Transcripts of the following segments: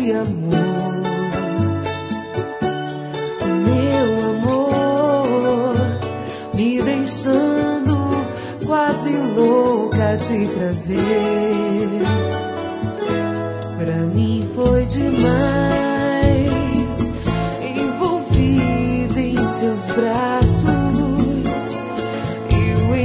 de amor. Meu amor, me deixando quase louca de prazer. Pra mim foi demais, envolvida em seus braços, eu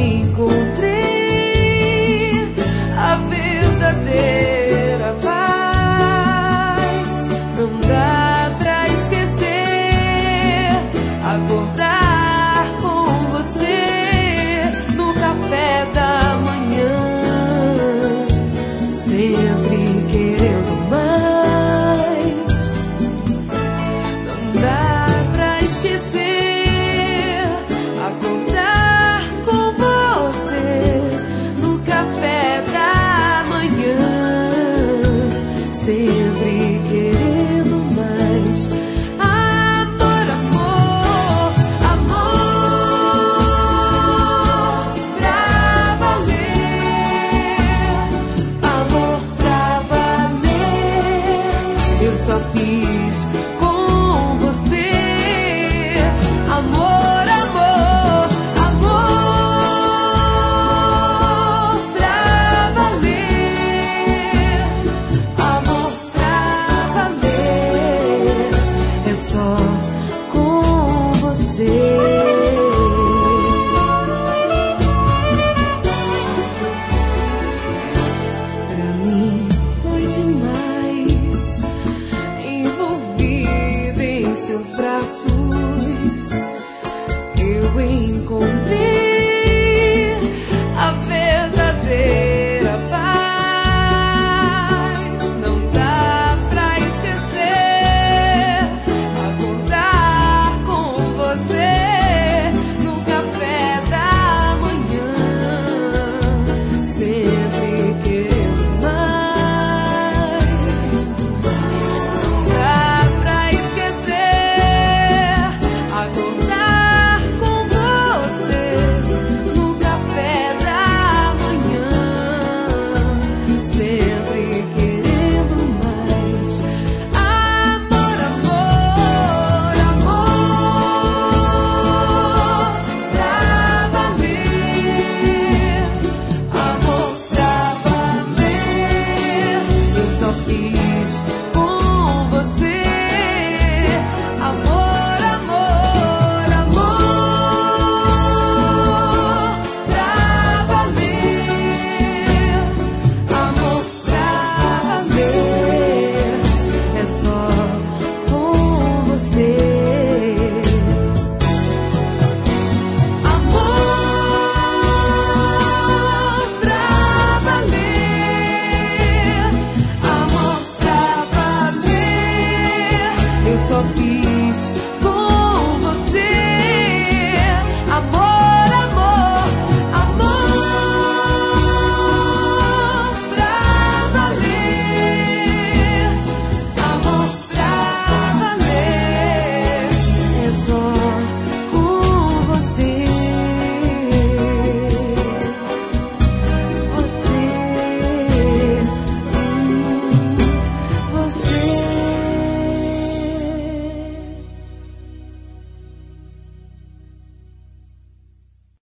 encontrei a verdadeira paz. Não dá pra esquecer, acordar com você no café da manhã, sempre querendo mais. Não dá pra esquecer, acordar com você no café da manhã, sempre querendo mais. Amor, amor, amor pra valer, amor pra valer. Eu só fiz com você amor, amor, amor pra valer, amor pra valer. É só com você. Pra mim foi demais, envolvida em seus braços, eu encontrei a verdadeira paz. Não dá pra esquecer, acordar com você no café da manhã, sempre querendo mais. Não dá pra esquecer, acordar com você no café da manhã, sempre querendo mais. Amor, amor, amor pra valer, amor pra valer. Eu só fiz com você amor, amor, amor pra valer, amor pra valer. É só com você. Amor pra valer, amor pra valer. Eu só fiz